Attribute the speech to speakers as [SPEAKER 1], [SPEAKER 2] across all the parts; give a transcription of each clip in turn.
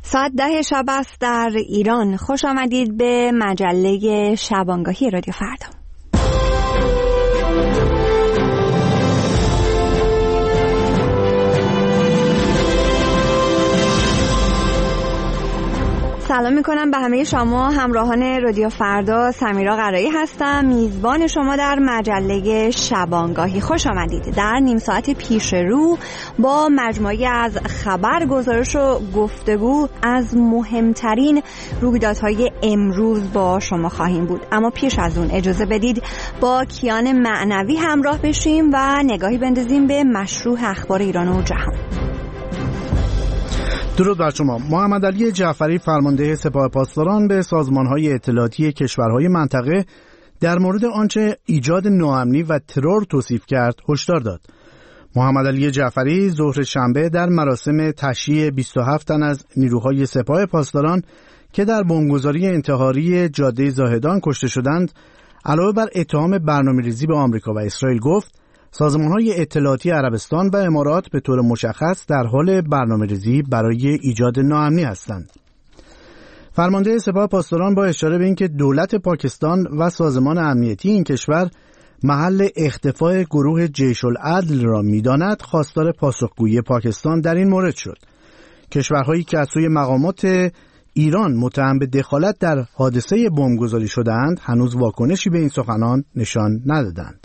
[SPEAKER 1] ساعت 10 شب است در ایران. خوش آمدید به مجله شبانگاهی رادیو فردا. سلام میکنم به همه شما همراهان رادیو فردا. سمیرا قرایی هستم، میزبان شما در مجله شبانگاهی. خوش آمدید. در نیم ساعت پیش رو با مجموعی از خبر، گزارش و گفتگو از مهمترین رویدادهای امروز با شما خواهیم بود. اما پیش از اون اجازه بدید با کیان معنوی همراه بشیم و نگاهی بندازیم به مشروح اخبار ایران و جهان.
[SPEAKER 2] درود بر شما. محمد علی جعفری فرمانده سپاه پاسداران به سازمان‌های اطلاعاتی کشورهای منطقه در مورد آنچه ایجاد ناامنی و ترور توصیف کرد هشدار داد. محمد علی جعفری ظهر شنبه در مراسم تشییع 27 تن از نیروهای سپاه پاسداران که در بمبگذاری انتحاری جاده زاهدان کشته شدند علاوه بر اتهام برنامه‌ریزی به آمریکا و اسرائیل گفت سازمان‌های اطلاعاتی عربستان و امارات به طور مشخص در حال برنامه‌ریزی برای ایجاد ناامنی هستند. فرمانده سپاه پاسداران با اشاره به اینکه دولت پاکستان و سازمان امنیتی این کشور محل اختفاء گروه جیش العدل را می‌داند، خواستار پاسخگویی پاکستان در این مورد شد. کشورهایی که از سوی مقامات ایران متهم به دخالت در حادثه بمبگذاری شده‌اند هنوز واکنشی به این سخنان نشان ندادند.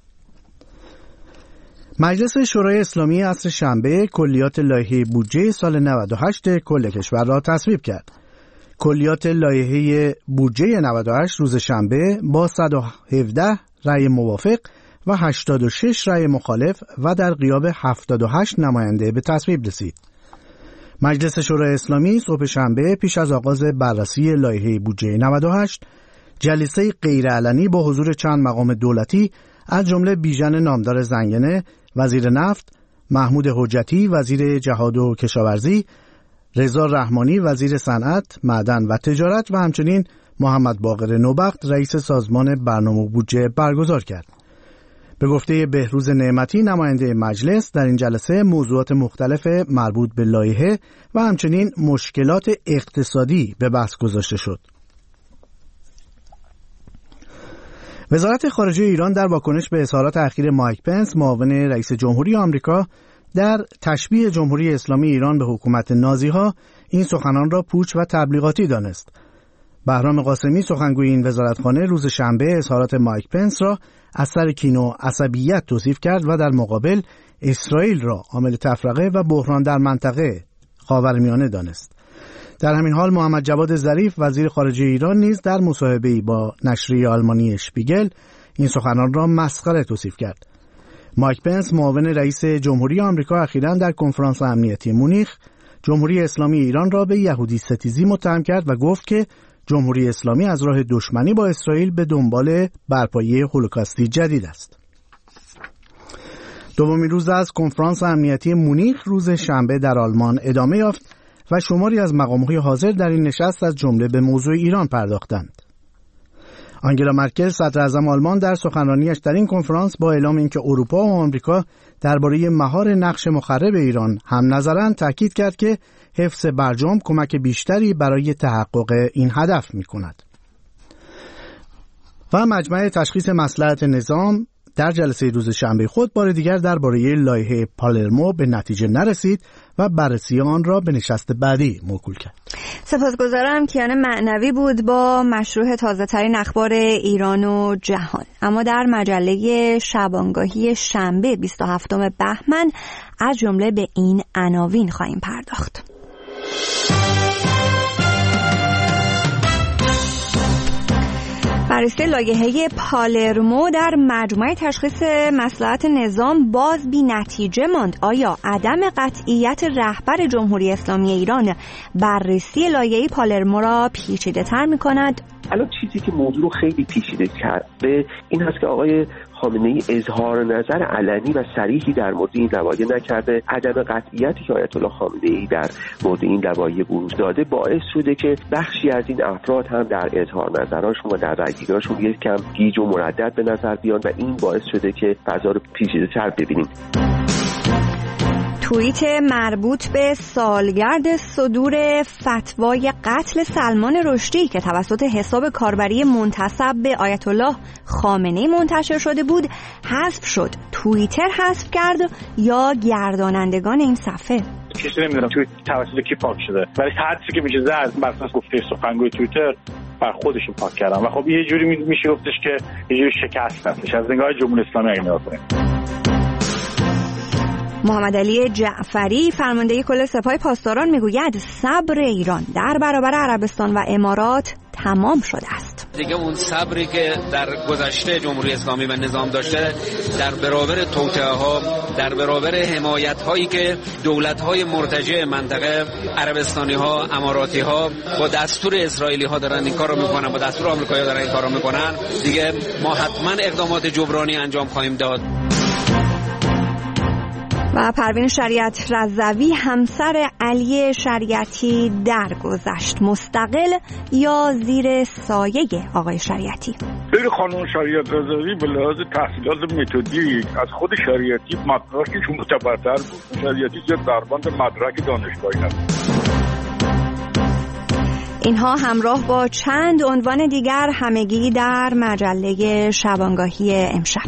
[SPEAKER 2] مجلس شورای اسلامی عصر شنبه کلیات لایحه بودجه سال 98 کل کشور را تصویب کرد. کلیات لایحه بودجه 98 روز شنبه با 117 رأی موافق و 86 رأی مخالف و در غیاب 78 نماینده به تصویب رسید. مجلس شورای اسلامی صبح شنبه پیش از آغاز بررسی لایحه بودجه 98 جلسه غیرعلنی با حضور چند مقام دولتی از جمله بیژن نامدار زنگنه وزیر نفت، محمود حجتی وزیر جهاد و کشاورزی، رضا رحمانی وزیر صنعت، معدن و تجارت و همچنین محمد باقر نوبخت رئیس سازمان برنامه و بودجه برگزار کرد. به گفته بهروز نعمتی نماینده مجلس در این جلسه موضوعات مختلف مربوط به لایحه و همچنین مشکلات اقتصادی به بحث گذاشته شد. وزارت خارجه ایران در واکنش به اظهارات اخیر مایک پنس معاون رئیس جمهوری آمریکا در تشبیه جمهوری اسلامی ایران به حکومت نازی‌ها این سخنان را پوچ و تبلیغاتی دانست. بهرام قاسمی سخنگوی این وزارتخانه روز شنبه اظهارات مایک پنس را از سر کین و عصبیت توصیف کرد و در مقابل اسرائیل را عامل تفرقه و بحران در منطقه خاورمیانه دانست. در همین حال محمد جواد ظریف وزیر خارجه ایران نیز در مصاحبه‌ای با نشریه آلمانی اشپیگل این سخنان را مسخره توصیف کرد. مایک پنس معاون رئیس جمهوری آمریکا اخیراً در کنفرانس امنیتی مونیخ جمهوری اسلامی ایران را به یهودی ستیزی متهم کرد و گفت که جمهوری اسلامی از راه دشمنی با اسرائیل به دنبال برپایی هولوکاستی جدید است. دومین روز از کنفرانس امنیتی مونیخ روز شنبه در آلمان ادامه یافت و شماری از مقام‌های حاضر در این نشست از جمله به موضوع ایران پرداختند. آنگلا مرکل صدر اعظم آلمان در سخنرانیش در این کنفرانس با اعلام اینکه اروپا و آمریکا درباره مهار نقش مخرب ایران هم نظرند تاکید کرد که حفظ برجام کمک بیشتری برای تحقق این هدف می‌کند. و مجمع تشخیص مصلحت نظام در جلسه روز شنبه خود بار دیگر درباره لایحه پالرمو به نتیجه نرسید و بررسی آن را به نشست بعدی موکول کرد.
[SPEAKER 1] سپاسگزارم. کیان معنوی بود با مشروح تازه ترین اخبار ایران و جهان. اما در مجله شبانگاهی شنبه 27 بهمن از جمله به این عناوین خواهیم پرداخت. بررسی لایحه پالرمو در مجمع تشخیص مصلحت نظام باز بی نتیجه ماند. آیا عدم قطعیت رهبر جمهوری اسلامی ایران بررسی لایحه پالرمو را پیچیده تر می کند؟
[SPEAKER 3] الان چیزی که موضوع رو خیلی پیچیده کرده این هست که آقای خامنه‌ای اظهار نظر علنی و صریحی در مورد این لوایح نکرده. عدم قطعیتی که آیت الله خامنه‌ای در مورد این لوایح بروز داده باعث شده که بخشی از این افراد هم در اظهار نظرشون و در رأیگیری‌هاشون یکم گیج و مردد به نظر بیان و این باعث شده که فضا رو پیچیده‌تر ببینیم.
[SPEAKER 1] توییت مربوط به سالگرد صدور فتوای قتل سلمان رشدی که توسط حساب کاربری منتسب به آیت الله خامنه‌ای منتشر شده بود حذف شد. توییتر حذف کرد یا گردانندگان این صفحه؟
[SPEAKER 4] کسی نمیدونم توی توسط کی پاک شده، ولی حدسی که میشه زد بر اساس گفته سخنگوی توییتر بر خودشون پاک کردن و خب یه جوری میشه گفتش که یه جوری شکست هستش از نگاه جمهوری اسلامی اگه نگاه کنیم.
[SPEAKER 1] محمد علی جعفری فرمانده کل سپاه پاسداران میگوید صبر ایران در برابر عربستان و امارات تمام شده است.
[SPEAKER 5] دیگه اون صبری که در گذشته جمهوری اسلامی و نظام داشته در برابر توطئه‌ها، در برابر حمایت‌هایی که دولت‌های مرتجع منطقه عربستانی‌ها، اماراتی‌ها با دستور اسرائیلی‌ها دارن این کارو میکنن، با دستور آمریکایی‌ها دارن این کارو میکنن، دیگه ما حتما اقدامات جبرانی انجام خواهیم داد.
[SPEAKER 1] و پروین شریعت رضوی همسر علی شریعتی درگذشت، مستقل یا زیر سایه آقای شریعتی؟
[SPEAKER 6] خیلی خانم شریعت رضوی به لحاظ تحصیلات متدیک از خود شریعتی مدرکش معتبرتر بود. شریعتی زیاد دربند مدرک دانشگاهی نبود.
[SPEAKER 1] اینها همراه با چند عنوان دیگر همگی در مجله شبانگاهی امشب.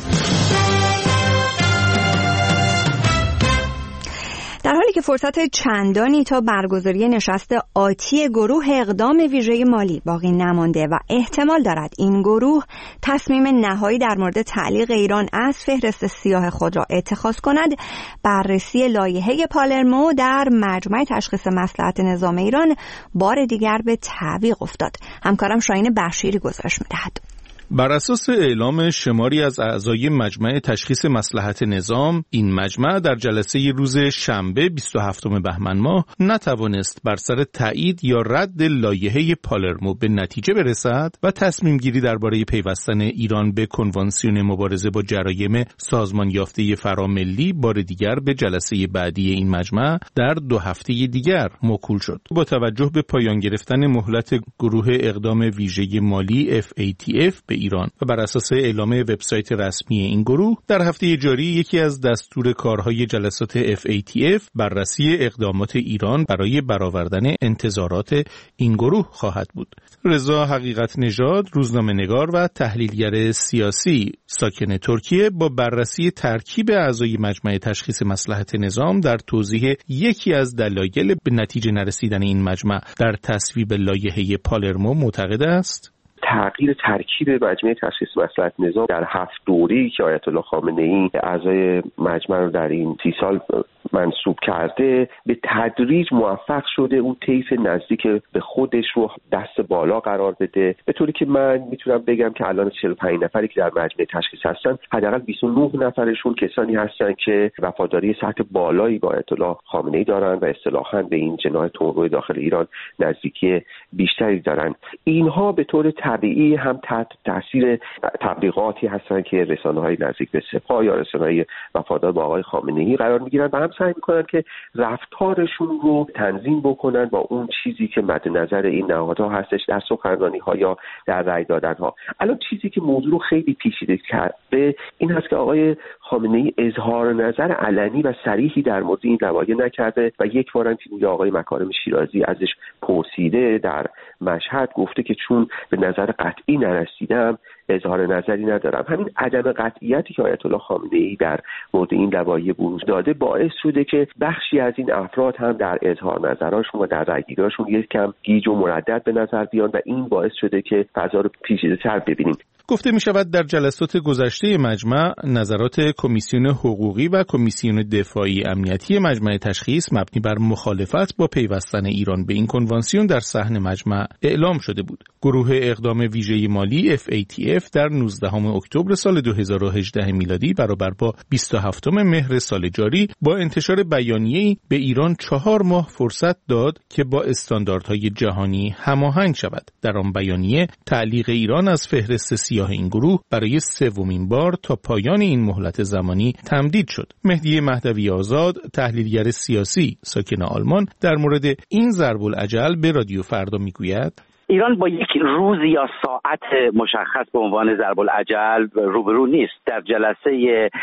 [SPEAKER 1] در حالی که فرصت چندانی تا برگزاری نشست آتی گروه اقدام ویژه مالی باقی نمانده و احتمال دارد این گروه تصمیم نهایی در مورد تعلیق ایران از فهرست سیاه خود را اتخاذ کند، بررسی لایحه پالرمو در مجمع تشخیص مصلحت نظام ایران بار دیگر به تعویق افتاد. همکارم شاهین بشیری گزارش می‌دهد.
[SPEAKER 7] بر اساس اعلام شماری از اعضای مجمع تشخیص مصلحت نظام، این مجمع در جلسه روز شنبه 27 بهمن ماه نتوانست بر سر تایید یا رد لایحه پالرمو به نتیجه برسد و تصمیم گیری درباره پیوستن ایران به کنوانسیون مبارزه با جرایم سازمان یافته فراملی بار دیگر به جلسه بعدی این مجمع در 2 هفته دیگر موکول شد. با توجه به پایان گرفتن مهلت گروه اقدام ویژه مالی FATF به ایران و بر اساس اعلام وبسایت رسمی این گروه، در هفته جاری یکی از دستور کارهای جلسات FATF بررسی اقدامات ایران برای برآوردن انتظارات این گروه خواهد بود. رضا حقیقت نژاد، روزنامه‌نگار و تحلیلگر سیاسی ساکن ترکیه، با بررسی ترکیب اعضای مجمع تشخیص مصلحت نظام در توضیح یکی از دلایل به نتیجه نرسیدن این مجمع در تصویب لایحه پالرمو معتقد است.
[SPEAKER 3] تغییر ترکیب مجمع تشخیص مصلحت نظام در 7 دوره‌ای که آیت الله خامنه‌ای اعضای مجمع رو در این 30 سال منصوب کرده به تدریج موفق شده اون طیف نزدیک به خودش رو دست بالا قرار بده، به طوری که من میتونم بگم که الان 45 نفری که در مجمع تشخیص هستن، حداقل 29 نفرشون کسانی هستن که وفاداری سطح بالایی با آیت الله خامنه‌ای دارن و اصطلاحاً به این جناح تندرو داخل ایران نزدیکی بیشتری دارن. اینها به طور طبیعی هم تحت تاثیر تبلیغاتی هستن که رسانه‌های نزدیک به سپاه یا رسانه‌های وفادار با آقای خامنه‌ای قرار میگیرن و هم سعی میکنن که رفتارشون رو تنظیم بکنن با اون چیزی که مد نظر این نهادها هستش در سخنرانی‌ها یا در رأی دادن‌ها. الان چیزی که موضوع رو خیلی پیچیده کرده این هست که آقای خامنه‌ای اظهار نظر علنی و صریحی در مورد این روایه نکرده و یک بار هم که آقای مکارم شیرازی ازش پرسیده در مشهد گفته که چون به نظر قطعی نرسیدم اظهار نظری ندارم. همین عدم قطعیتی که آیت الله خامنه‌ای در مورد این روایه بروز داده باعث شده که بخشی از این افراد هم در اظهار نظرشون و در رأی‌گیری‌هاشون یک کم گیج و مردد به نظر بیان و این باعث شده که فضا رو پیچیده‌تر ببینیم.
[SPEAKER 7] گفته می شود در جلسات گذشته مجمع نظرات کمیسیون حقوقی و کمیسیون دفاعی امنیتی مجمع تشخیص مبنی بر مخالفت با پیوستن ایران به این کنوانسیون در صحن مجمع اعلام شده بود. گروه اقدام ویژه مالی FATF در 19 اکتبر سال 2018 میلادی برابر با 27 مهر سال جاری با انتشار بیانیه‌ای به ایران 4 ماه فرصت داد که با استانداردهای جهانی هماهنگ شود. در آن بیانیه تعلیق ایران از فهرست سیاه این گروه برای 3مین بار تا پایان این مهلت زمانی تمدید شد. مهدی مهدوی آزاد، تحلیلگر سیاسی ساکن آلمان، در مورد این ضرب الاجل به رادیو فردا میگوید:
[SPEAKER 8] ایران با یک روز یا ساعت مشخص به عنوان ضرب الاجل روبرو نیست. در جلسه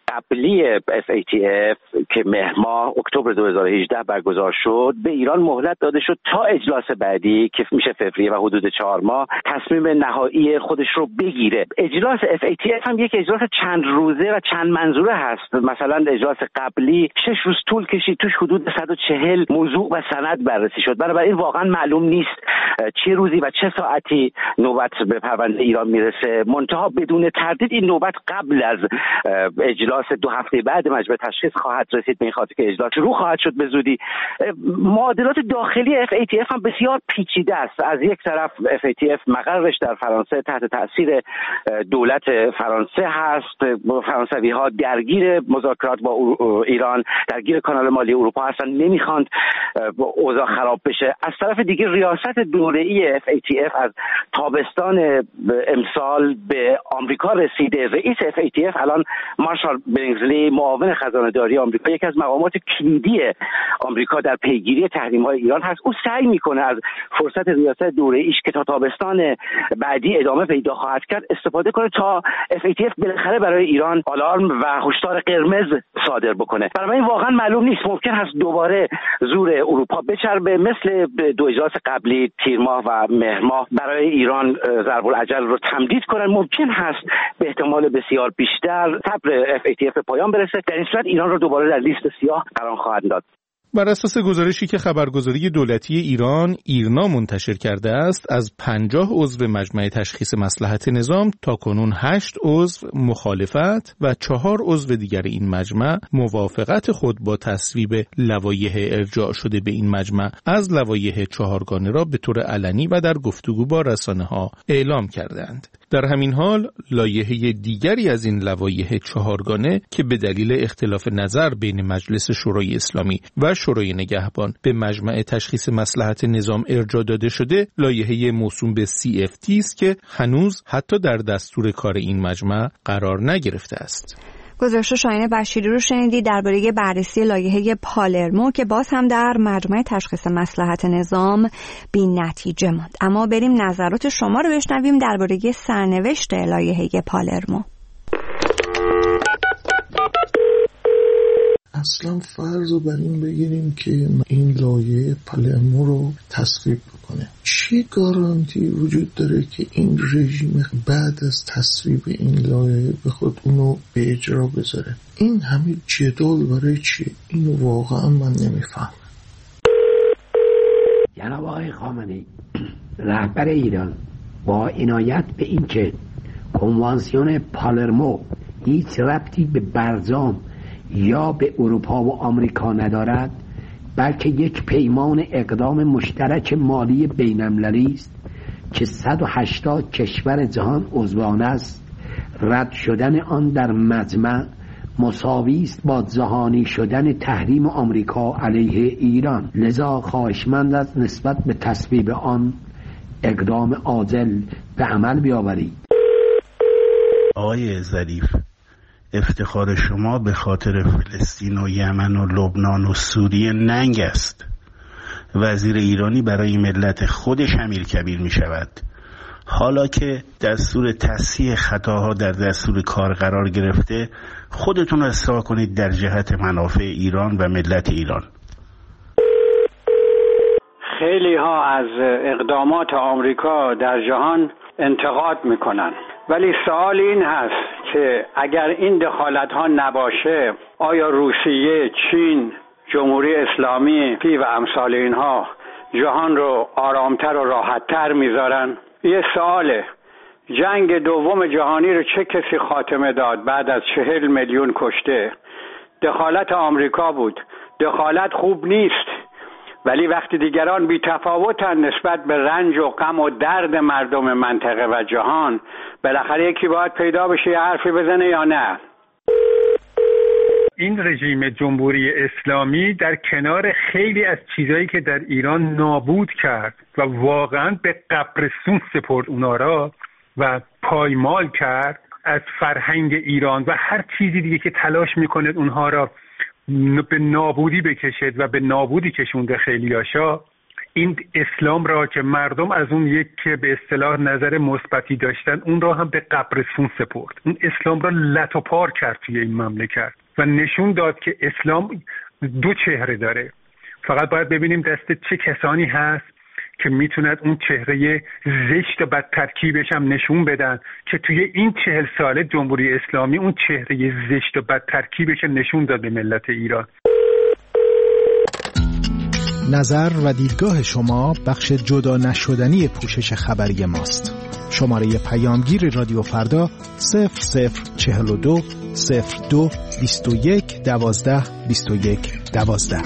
[SPEAKER 8] قبلی FATF که مهر ماه اکتبر 2018 برگزار شد به ایران مهلت داده شد تا اجلاس بعدی که میشه فوریه و حدود 4 ماه تصمیم نهایی خودش رو بگیره. اجلاس FATF هم یک اجلاس چند روزه و چند منظوره هست. مثلا اجلاس قبلی 6 روز طول کشید، توش حدود 140 موضوع و سند بررسی شد. بنابراین واقعا معلوم نیست چه روزی و چه ساعتی نوبت به پرونده ایران میرسه. منتها بدون تردید این نوبت قبل از اجلاس 2 هفته بعد مجمع تشخیص خواهد رسید، به این خاطر که اجلاس شروع خواهد شد به زودی. معادلات داخلی FATF هم بسیار پیچیده است. از یک طرف FATF مقرش در فرانسه تحت تاثیر دولت فرانسه هست. فرانسوی ها درگیر مذاکرات با ایران، درگیر کانال مالی اروپا هستن، نمیخواند اوضاع خراب بشه. از طرف دیگه ریاست دوره‌ای FATF از تابستان امسال به آمریکا رسیده. رئیس FATF الان مارشال برینگزلی، معاون خزانه‌داری آمریکا، یکی از مقامات کلیدی آمریکا در پیگیری تحریم‌های ایران هست. او سعی میکنه از فرصت ریاست دوره‌ایش که تا تابستان بعدی ادامه پیدا خواهد کرد استفاده کنه تا FATF بالاخره برای ایران آلارم و هشدار قرمز صادر بکنه. برای واقعا معلوم نیست، ممکن هست دوباره زور اروپا بچربه مثل 2 اجلاس قبلی تیر ماه و مهر ماه برای ایران ضرب الاجل رو تمدید کنن. ممکن هست به احتمال بسیار بیشتر صبر FATF به پایان برسه. در این صورت ایران رو دوباره در لیست سیاه قرار خواهد داد.
[SPEAKER 7] بر اساس گزارشی که خبرگزاری دولتی ایران ایرنا منتشر کرده است، از 50 عضو مجمع تشخیص مصلحت نظام تاکنون 8 عضو مخالفت و 4 عضو دیگر این مجمع موافقت خود با تصویب لوایح ارجاع شده به این مجمع از لوایح 4گانه را به طور علنی و در گفتگو با رسانه‌ها اعلام کردند. در همین حال لایحه دیگری از این لوایح 4گانه که به دلیل اختلاف نظر بین مجلس شورای اسلامی و شورای نگهبان به مجمع تشخیص مصلحت نظام ارجاع داده شده، لایحه موسوم به CFT است که هنوز حتی در دستور کار این مجمع قرار نگرفته است.
[SPEAKER 1] گزارش شاهین بشیری رو شنیدید درباره بررسی لایحه پالرمو که باز هم در مجمع تشخیص مصلحت نظام بی نتیجه ماند. اما بریم نظرات شما رو بشنویم درباره سرنوشت لایحه پالرمو.
[SPEAKER 9] اصلا فرض رو بر این بگیریم که این لایحه پالرمو رو تصویب بکنه، چه گارانتی وجود داره که این رژیم بعد از تصویب این لایحه بخواد اونو به اجرا بذاره؟ این همه جدال برای چیه؟ اینو واقعا من نمیفهم.
[SPEAKER 10] جناب آقای خامنه‌ای رهبر ایران با عنایت به این که کنوانسیون پالرمو هیچ ربطی به برجام یا به اروپا و آمریکا ندارد، بلکه یک پیمان اقدام مشترک مالی بین‌المللی است که 180 کشور جهان عضوان است، رد شدن آن در مجمع مساوی است با جهانی شدن تحریم آمریکا علیه ایران. لذا خواهشمند است نسبت به تصویب آن اقدام عاجل به عمل بیاورید.
[SPEAKER 11] آقای ظریف، افتخار شما به خاطر فلسطین و یمن و لبنان و سوریه ننگ است. وزیر ایرانی برای ملت خودش امیرکبیر می شود. حالا که دستور تصحیح خطاها در دستور کار قرار گرفته، خودتون اصلاح کنید در جهت منافع ایران و ملت ایران.
[SPEAKER 12] خیلی ها از اقدامات آمریکا در جهان انتقاد میکنن، ولی سوال این هست که اگر این دخالت ها نباشه، آیا روسیه، چین، جمهوری اسلامی و امثال اینها جهان رو آرامتر و راحتتر میذارن؟ یه سواله. جنگ دوم جهانی رو چه کسی خاتمه داد بعد از 40 میلیون کشته؟ دخالت آمریکا بود. دخالت خوب نیست، ولی وقتی دیگران بی تفاوتن نسبت به رنج و غم و درد مردم منطقه و جهان، بالاخره یکی باید پیدا بشه یه حرفی بزنه یا نه؟
[SPEAKER 13] این رژیم جمهوری اسلامی در کنار خیلی از چیزایی که در ایران نابود کرد و واقعا به قبرستون سپرد اونا را و پایمال کرد، از فرهنگ ایران و هر چیزی دیگه که تلاش میکنه اونها را به نابودی بکشد و به نابودی کشونده خیلیاشا، این اسلام را که مردم از اون یک که به اصطلاح نظر مثبتی داشتن اون را هم به قبرستون سپرد. اون اسلام را لت و پار کرد توی این مملکت و نشون داد که اسلام دو چهره داره. فقط باید ببینیم دست چه کسانی هست که میتوند اون چهره زشت و بد ترکیبش هم نشون بدن که توی این 40 ساله جمهوری اسلامی اون چهره زشت و بد ترکیبش نشون داد به ملت ایران.
[SPEAKER 14] نظر و دیدگاه شما بخش جدا نشدنی پوشش خبری ماست. شماره پیامگیر رادیو فردا 0042 02 21 12 21 12.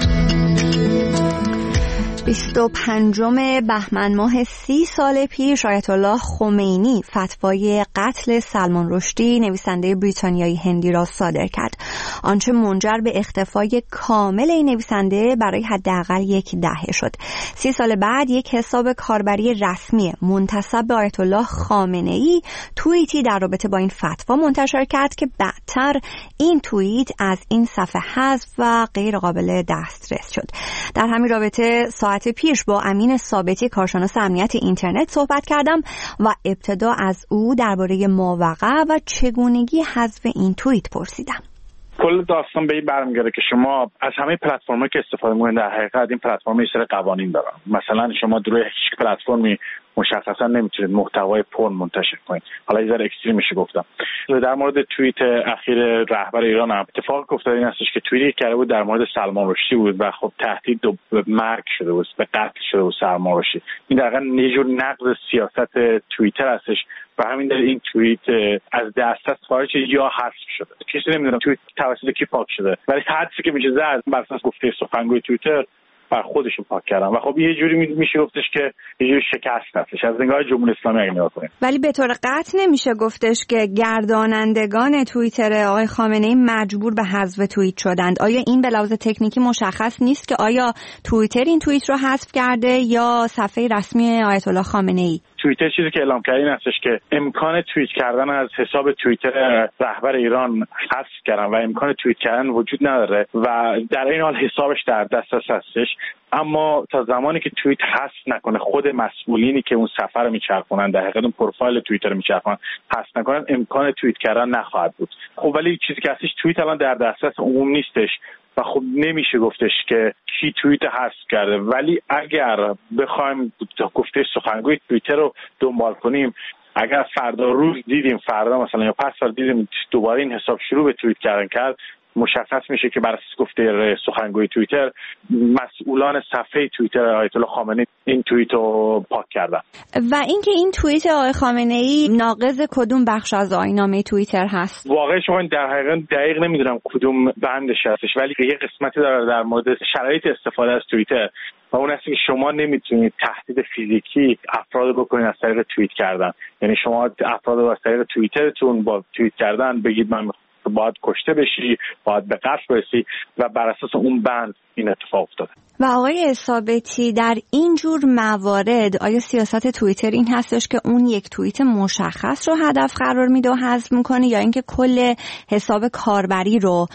[SPEAKER 1] 25 بهمن ماه 30 سال پیش آیت الله خمینی فتوای قتل سلمان رشدی نویسنده بریتانیایی هندی را صادر کرد، آنچه منجر به اختفای کامل این نویسنده برای حداقل یک دهه شد. 30 سال بعد یک حساب کاربری رسمی منتسب به آیت الله خامنه‌ای توییتی در رابطه با این فتوا منتشر کرد که بعدتر این توییت از این صفحه حذف و غیر قابل دسترس شد. در همین رابطه ساعت پیش با امین ثابتی کارشناس امنیت اینترنت صحبت کردم و ابتدا از او درباره ماوقع و چگونگی حذف این توییت پرسیدم.
[SPEAKER 4] کل داستان به این برمیگرده که شما از همه پلتفرم‌ها که استفاده می‌کنید در حقیقت این پلتفرم‌ها یه سری قوانین دارن. مثلا شما روی هیچ پلتفرمی مشخصا نمیتونید محتوای پورن منتشر کنید. حالا یه ذره اکستریم میشه گفتم. در مورد توییت اخیر رهبر ایران هم اتفاق افتاد این هستش که توییتی کرده بود در مورد سلمان رشدی بود و خب تهدید به مرگ شده بود، به قتل شده بود سلمان رشدی. این در واقع یه جور نقض سیاست توییتر هستش و همین دلیل این توییت از دسترس خارج یا حذف شده. کسی نمیدونه توییت توسط کی پاک شده، ولی حدسی که میشه زد بر اساس گفته سخنگوی توییتر بر خودشون پاک کردن و خب یه جوری میشه گفتش که یه جوری شکست هستش از نگاه جمهوری اسلامی اگه نگاه کنیم.
[SPEAKER 1] ولی به طور قطع نمیشه گفتش که گردانندگان توییتر آقای خامنه‌ای مجبور به حذف توییت شدند. آیا این به لحاظ تکنیکی مشخص نیست که آیا توییتر این توییت رو حذف کرده یا صفحه رسمی آیت الله خامنه‌ای؟
[SPEAKER 4] توییتر چیزی که اعلام کرده این هستش که امکان توییت کردن از حساب توییتر رهبر ایران حذف کردن و امکان توییت کردن وجود نداره و در این حال حسابش در دسترس هستش، اما تا زمانی که توییت حذف نکنه خود مسئولینی که اون صفحه رو میچرخونن در حقیقت اون پروفایل توییتر رو میچرخونن حذف نکنن امکان توییت کردن نخواهد بود. خب ولی چیزی که هستش توییت الان در دسترس عموم نیستش و خب نمیشه گفتش که کی توییت حذف کرده، ولی اگر بخوایم گفته سخنگوی توییتر رو دنبال کنیم، اگر فردا روز دیدیم فردا مثلا یا پس فردا دیدیم دوباره این حساب شروع به توییت کردن کرد، مشخص میشه که بر اساس گفته سخنگوی توییتر مسئولان صفحه توییتر آیت الله خامنه‌ای این توییت رو پاک کردن.
[SPEAKER 1] و اینکه این توییت آقای خامنه‌ای ناقض کدوم بخش از آیین‌نامه توییتر هست؟
[SPEAKER 4] واقعا شما در حقیقت دقیق نمیدونم کدوم بندش هستش، ولی یه قسمتی داره در مورد شرایط استفاده از توییتر و اون هست که شما نمیتونید تهدید فیزیکی افراد بکنید از طریق توییت کردن. یعنی شما افراد رو از طریق توییترتون با توییت کردن بگید من باید کشته بشی، باید به قتل برسی و بر اساس اون بند این اتفاق افتاده.
[SPEAKER 1] و آقای ثابتی در این جور موارد آیا سیاست توییتر این هستش که اون یک توییت مشخص رو هدف قرار میده و حذف میکنه یا اینکه کل حساب کاربری رو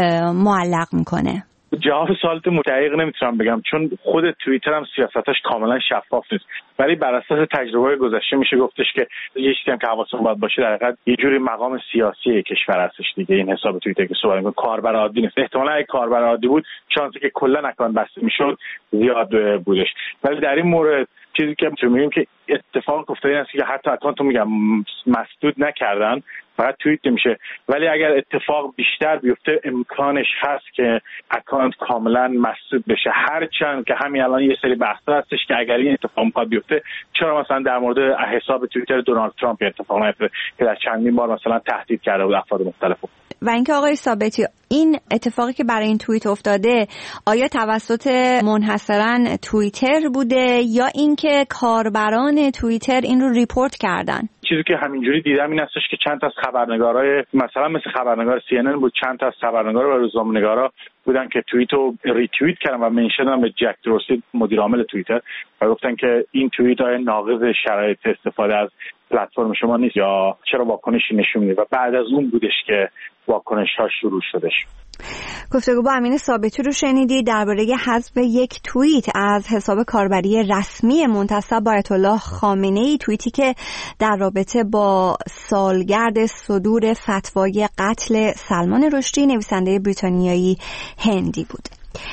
[SPEAKER 1] معلق میکنه؟
[SPEAKER 4] جواب سوالت دقیق نمیتونم بگم چون خود توییتر هم سیاستش کاملا شفاف نیست، ولی بر اساس تجربه گذشته میشه گفتش که یه چیزی هم که حواسمون باید باشه در حقیقت یه جوری مقام سیاسی کشور هستش دیگه. این حساب توییتر که صحبت می‌کنه کاربر عادی نیست. احتمالاً اگه کاربر عادی بود شانسی که کلا اکانت بسته میشد زیاد بودش، ولی در این مورد چیزی که میگیم که اتفاق افتاده است که حتی اکانت رو میگم مسدود نکردن، فقط توییت نمیشه، ولی اگر اتفاق بیشتر بیفته امکانش هست که اکانت کاملا مسدود بشه. هرچند که همین الان یه سری بحثا هستش که اگر این اتفاق میخواد بیفته چرا مثلا در مورد حساب توییتر دونالد ترامپ اتفاق نیفتاد که در چندین بار مثلا تهدید کرده بود افراد مختلف.
[SPEAKER 1] و اینکه آقای ثابتی این اتفاقی که برای این توییت افتاده آیا توسط منحصرا توییتر بوده یا اینکه کاربران توییتر این رو ریپورت کردن؟
[SPEAKER 4] چیزی که همینجوری دیدم این هستش که چند تا از خبرنگارای مثلا مثل خبرنگار CNN بود، چند تا از خبرنگارا و روزنامه‌نگارا بودن که توییت رو ریتوییت کردن و منشن به جک دورسی مدیر عامل توییتر و گفتن که این توییت های ناقض شرایط استفاده از پلتفرم شما نیست یا چرا واکنشی نشون میده و بعد از اون بودش که واکنش ها شروع شدش.
[SPEAKER 1] گفتگو با امین ثابتی رو شنیدید درباره حذف یک توییت از حساب کاربری رسمی منتسب به آیت الله خامنه‌ای، توییتی که در رابطه با سالگرد صدور فتوای قتل سلمان رشدی نویسنده بریتانیایی هندی بود.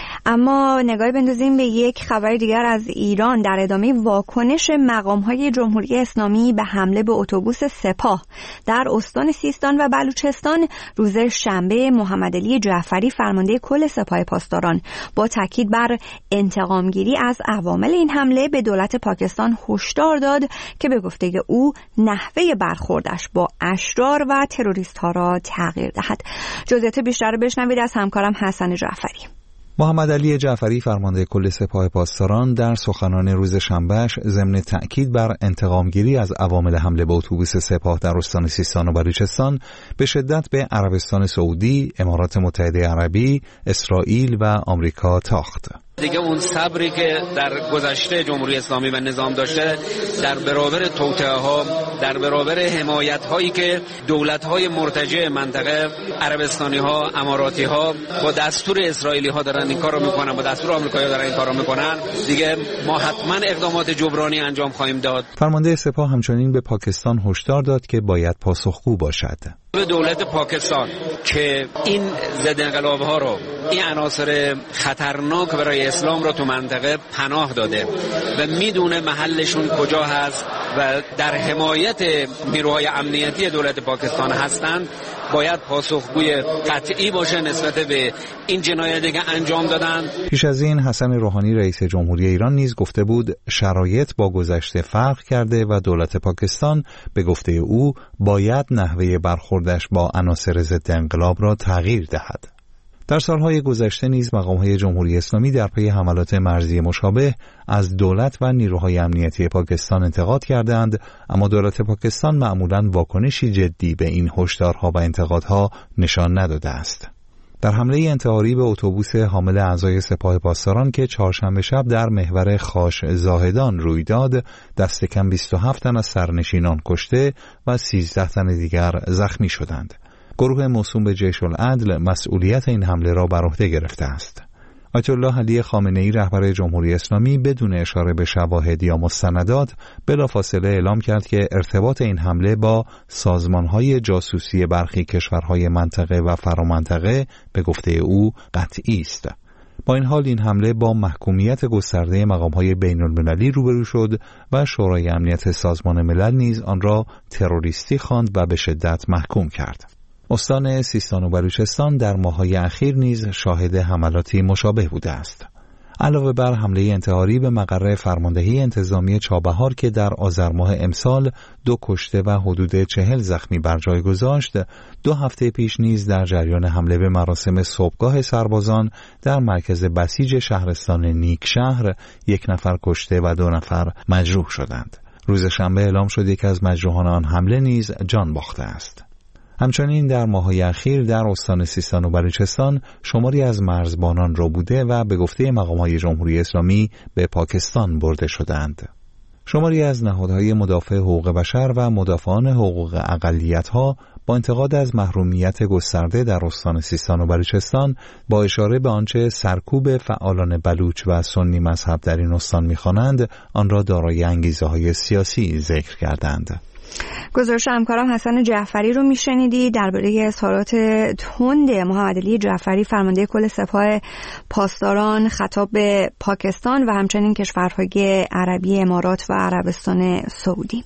[SPEAKER 1] اما نگاهی بندازیم به یک خبر دیگر از ایران. در ادامه واکنش مقام‌های جمهوری اسلامی به حمله به اتوبوس سپاه در استان سیستان و بلوچستان، روز شنبه محمدعلی جعفری فرمانده کل سپاه پاسداران با تاکید بر انتقامگیری از عوامل این حمله به دولت پاکستان هشدار داد که به گفته او نحوه برخوردش با اشرار و تروریست‌ها را تغییر دهد. جزئیات بیشتر رو بشنوید از همکارم حسن جعفری.
[SPEAKER 15] محمدعلی جعفری فرمانده کل سپاه پاسداران در سخنان روز شنبهش ضمن تأکید بر انتقامگیری از عوامل حمله به اتوبوس سپاه در استان سیستان و بلوچستان به شدت به عربستان سعودی، امارات متحده عربی، اسرائیل و آمریکا تاخت.
[SPEAKER 5] دیگه اون صبری که در گذشته جمهوری اسلامی و نظام داشته در برابر توطئه‌ها، در برابر حمایت‌هایی که دولت‌های مرتجع منطقه، عربستانی‌ها، اماراتی‌ها با دستور اسرائیلی‌ها دارن این کارو میکنن، با دستور آمریکایی‌ها دارن این کارو میکنن، دیگه ما حتما اقدامات جبرانی انجام خواهیم داد.
[SPEAKER 15] فرمانده سپاه همچنین به پاکستان هشدار داد که باید پاسخگو باشد.
[SPEAKER 5] به دولت پاکستان که این ضد انقلاب‌ها رو، این عناصر خطرناک برای اسلام رو تو منطقه پناه داده و میدونه محلشون کجا هست و در حمایت نیروهای امنیتی دولت پاکستان هستند، باید پاسخگوی قطعی باشه نسبت به این جنایتی که انجام دادن.
[SPEAKER 15] پیش از این حسن روحانی رئیس جمهوری ایران نیز گفته بود شرایط با گذشته فرق کرده و دولت پاکستان به گفته او باید نحوه برخوردش با عناصر ضد انقلاب را تغییر دهد. در سالهای گذشته نیز مقام‌های جمهوری اسلامی در پی حملات مرزی مشابه از دولت و نیروهای امنیتی پاکستان انتقاد کردند، اما دولت پاکستان معمولاً واکنشی جدی به این هشدارها و انتقادها نشان نداده است. در حمله انتحاری به اتوبوس حامل اعضای سپاه پاسداران که چهارشنبه شب در محور خاش زاهدان روی داد، دست کم 27 تن از سرنشینان کشته و 13 تن دیگر زخمی شدند. گروه موسوم به جیش العدل مسئولیت این حمله را بر عهده گرفته است. آیت الله علی خامنه‌ای رهبر جمهوری اسلامی بدون اشاره به شواهد یا مستندات بلافاصله اعلام کرد که ارتباط این حمله با سازمان‌های جاسوسی برخی کشورهای منطقه و فرامنطقه به گفته او قطعی است. با این حال این حمله با محکومیت گسترده مقام‌های بین‌المللی روبرو شد و شورای امنیت سازمان ملل نیز آن را تروریستی خواند و به شدت محکوم کرد. استان سیستان و بلوچستان در ماه‌های اخیر نیز شاهد حملاتی مشابه بوده است. علاوه بر حمله انتحاری به مقر فرماندهی انتظامی چابهار که در آذر ماه امسال 2 کشته و حدود 40 زخمی بر جای گذاشت، 2 هفته پیش نیز در جریان حمله به مراسم صبحگاه سربازان در مرکز بسیج شهرستان نیکشهر 1 نفر کشته و 2 نفر مجروح شدند. روز شنبه اعلام شد یک از مجروحان آن حمله نیز جان باخته است. همچنین در ماه‌های اخیر در استان سیستان و بلوچستان شماری از مرزبانان ربوده و به گفته مقام‌های جمهوری اسلامی به پاکستان برده شدند. شماری از نهادهای مدافع حقوق بشر و مدافعان حقوق اقلیت‌ها با انتقاد از محرومیت گسترده در استان سیستان و بلوچستان با اشاره به آنچه سرکوب فعالان بلوچ و سنی مذهب در این استان می‌خوانند، آن را دارای انگیزه‌های سیاسی ذکر کردند.
[SPEAKER 1] گزارش همکارم حسن جعفری رو میشنیدی درباره اظهارات تند محمدعلی جعفری فرمانده کل سپاه پاسداران خطاب به پاکستان و همچنین کشورهای عربی امارات و عربستان سعودی.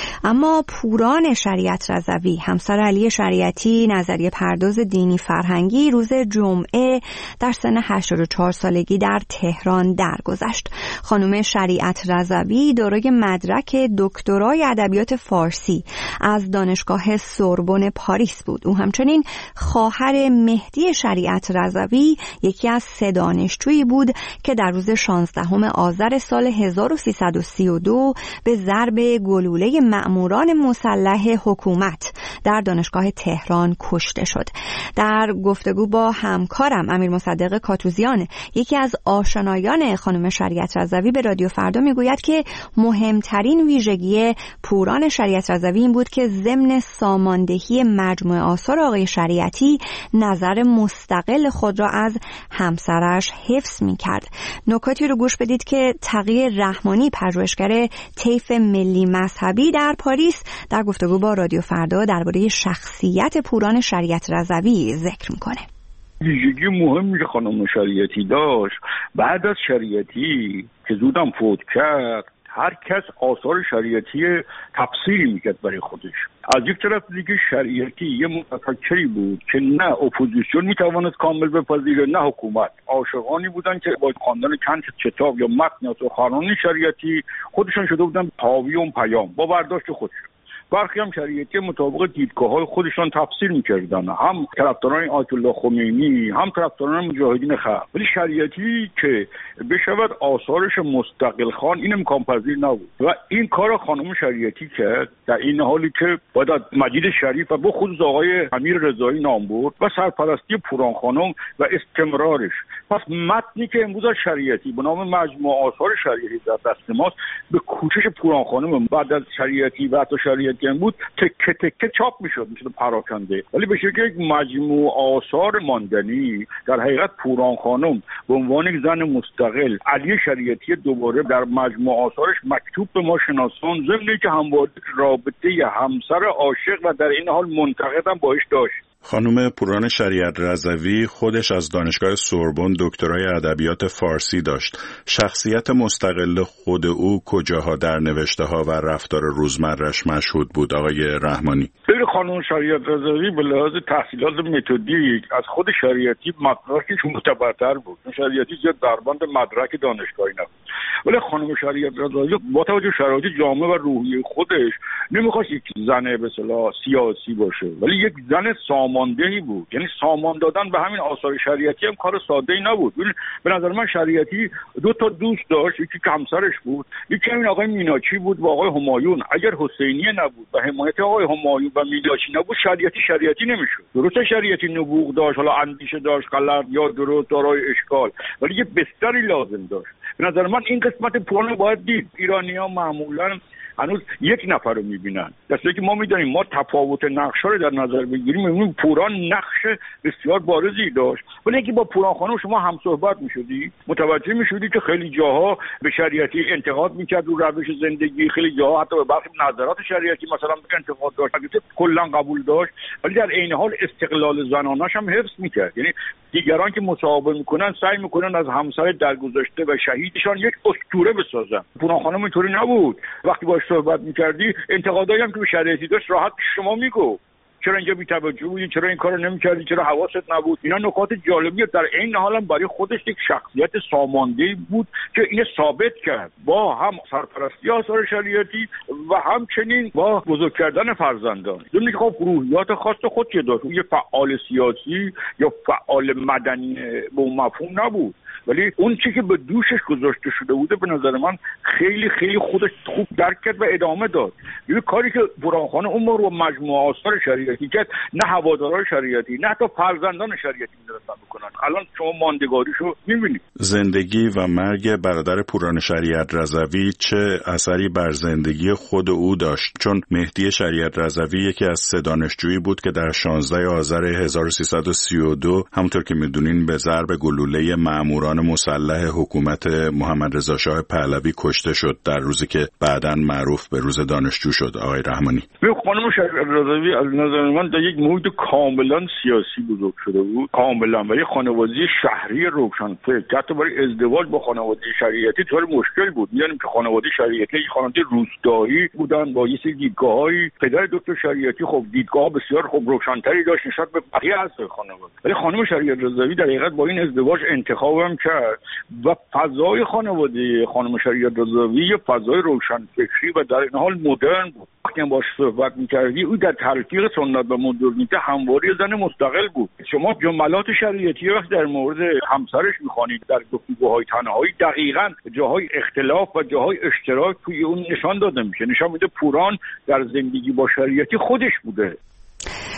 [SPEAKER 1] اما پوران شریعت رضوی همسر علی شریعتی نظریه پرداز دینی فرهنگی روز جمعه در سن 84 سالگی در تهران درگذشت. خانم شریعت رضوی دارای مدرک دکترای ادبیات فارسی از دانشگاه سوربن پاریس بود. او همچنین خواهر مهدی شریعت رضوی یکی از 3 دانشجویی بود که در روز 16 آذر سال 1332 به ضرب گلوله مأموران مسلح حکومت در دانشگاه تهران کشته شد. در گفتگو با همکارم امیر مصدق کاتوزیان، یکی از آشنایان خانم شریعت رضوی، به رادیو فردا میگوید که مهمترین ویژگی پوران شریعت رضوی این بود که ضمن ساماندهی مجموعه آثار آقای شریعتی نظر مستقل خود را از همسرش حفظ می‌کرد. نکاتی رو گوش بدید که تقی رحمانی، پژوهشگر طیف ملی مذهبی در پاریس، در گفتگو با رادیو فردا درباره شخصیت پوران شریعت رضوی ذکر می‌کنه.
[SPEAKER 6] ویژگی مهمی که خانم شریعتی داشت، بعد از شریعتی که زودم فوت کرد، هر کس آثار شریعتی تفسیری میکرد برای خودش. از یک طرف دیگه شریعتی یه متفکری بود که نه اپوزیسیون میتوانست کامل بپذیره نه حکومت. عاشقانی بودن که با خواندن چند کتاب یا متن یا سخنرانی شریعتی خودشون شده بودن حاوی اون پیام با برداشت خودشون. برخی هم شریعتی مطابق دیدگاه‌های خودشان تفسیر می‌کردن، هم طرفداران آیت الله خمینی هم طرفداران مجاهدین خلق. ولی شریعتی که بشود آثارش مستقل خوان این امکان پذیر نبود و این کار خانم شریعتی کرد، در این حالی که باید مجید شریف و به خصوص آقای امیر رضایی نام برد و سرپرستی پوران خانم و استمرارش. پس متنی که امروز شریعتی به نام مجموعه آثار شریعتی در دست ماست به کوشش پوران خانم بعد از شریعتی و حتی شریعتی بود تکه تکه چاپ میشد پراکنده، ولی به شکل یک مجموعه آثار ماندنی در حقیقت پوران خانم به عنوان یک زن مستقل، علی شریعتی دوباره در مجموعه آثارش مکتوب به ما شناسان، ضمن که همواره رابطه همسر عاشق و در این حال منتقد هم باش داشت.
[SPEAKER 16] خانم پوران شریعت رضوی خودش از دانشگاه سوربن دکترای ادبیات فارسی داشت. شخصیت مستقل خود او کجاها در نوشته‌ها و رفتار روزمره‌اش مشهود بود آقای رحمانی؟
[SPEAKER 6] خانم شریعت رضوی به لحاظ تحصیلات متدیک از خود شریعتی مدرکش معتبرتر بود. شریعتی زیاد دربند مدرک دانشگاهی نبود، ولی خانم شریعت رضوی با توجه شرایط جامعه و روحی خودش نمیخواست یک زن به اصطلاح سیاسی باشه، ولی یک زن ساماندهی بود. یعنی سامان دادن به همین آثار شریعتی هم کار ساده‌ای نبود. به نظر من شریعتی دو تا دوست داشت، یکی همسرش بود، یکی همین آقای میناچی بود و آقای همایون. اگر حسینیه نبود و حمایت آقای همایون و میناچی نبود، شریعتی نمیشد. درسته شریعتی نبوغ داشت، حالا اندیشه داشت، غلط یا درست، دارای اشکال، ولی یه بستری لازم داشت. به نظر من این قسمت پوران باید دید. ایرانی‌ها معمولاً هنوز یک نفر رو میبینن، درسته که ما میدونیم ما تفاوت نقش‌ها رو در نظر بگیریم. میبینیم پوران نقش بسیار بارزی داشت، ولی اینکه با پوران خانم شما هم صحبت میشدی متوجه میشدی که خیلی جاها به شریعتی انتقاد میکرد رو روش زندگی، خیلی جاها حتی به برخی نظرات شریعتی مثلا انتقاد داشت، البته کلا قبول داشت، ولی در عین حال استقلال زنانش هم حفظ میکرد. یعنی دیگران که مصاحبه میکنن سعی میکنن از همسر درگذشته و شهیدشان یک اسطوره بسازن. پوران خانم اینطوری نبود. وقتی باهاش صحبت میکردی انتقادایی هم که به شریعتی داشت راحت شما میگو چرا اینجا بی‌توجه بودی، چرا این کارو نمی‌کردی، چرا حواست نبود. اینا نکات جالبیه. در این حال هم برای خودش یک شخصیت ساماندهی بود که اینو ثابت کرد با هم سرپرستی آثار شریعتی و همچنین با بزرگ کردن فرزندان. زمینی که خب روحیات خاص خودش داشت. یه فعال سیاسی یا فعال مدنی به اون مفهوم نبود، ولی اون چیزی که به دوشش گذاشته شده بوده به نظر من خیلی خیلی خودش خوب درک کرد و ادامه داد. یه کاری که پوران خانم اون رو مجموعه آثار شریعتی کرد، نه هواداران شریعتی نه تا فرزندان شریعتی می‌دونستن بکنن. الان شما ماندگاریشو می‌بینید.
[SPEAKER 16] زندگی و مرگ برادر پوران شریعت رضوی چه اثری بر زندگی خود او داشت؟ چون مهدی شریعت رضوی یکی از سه دانشجویی بود که در 16 آذر 1332 همونطور که می‌دونین به ضرب گلوله مأموران مسلح حکومت محمد رضا شاه پهلوی کشته شد، در روزی که بعداً معروف به روز دانشجو شد. آقای رحمانی،
[SPEAKER 6] خانم شریعت رضوی از نظر من در یک محیط کاملا سیاسی بزرگ شده بود، کاملا برای خانواده شهری روشنفکر، حتی برای ازدواج با خانواده شریعتی طور مشکل بود. می‌دونیم که خانواده شریعتی خانواده روستایی بودن با یه سری دیدگاه‌های. پدر دکتر شریعتی خب دیدگاه بسیار خوب روشن‌تری داشت نسبت به بقیه اعضای خانواده، ولی خانم شریعت رضوی در حقیقت با این ازدواج انتخابم کرد و فضای خانواده خانم شریعت رضوی یه فضای روشنفکری و در این حال مدرن بود. وقتی باهاش صحبت می‌کردی او در تلفیق سنت و مدرنیته همواره زن مستقل بود. شما جملات شریعتی وقتی در مورد همسرش می‌خوانید در گفتگوهای تنهایی، دقیقاً جاهای اختلاف و جاهای اشتراک توی اون نشان داده میشه. نشان میده پوران در زندگی با شریعتی خودش بوده.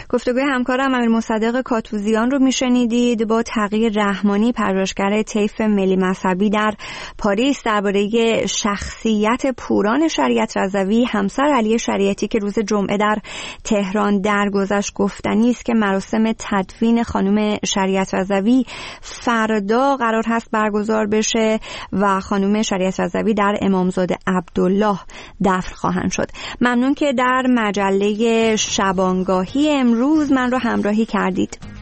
[SPEAKER 1] گفتگوی همکارم امیر مصدق کاتوزیان رو میشنیدید. با تقی رحمانی، پژوهشگر طیف ملی مذهبی در پاریس، درباره شخصیت پوران شریعت رضوی، همسر علی شریعتی که روز جمعه در تهران درگذشت، گفتنی است که مراسم تدفین خانم شریعت رضوی فردا قرار هست برگزار بشه و خانم شریعت رضوی در امامزاده عبدالله دفن خواهند شد. ممنون که در مجله شبانگاهی امروز من رو همراهی کردید.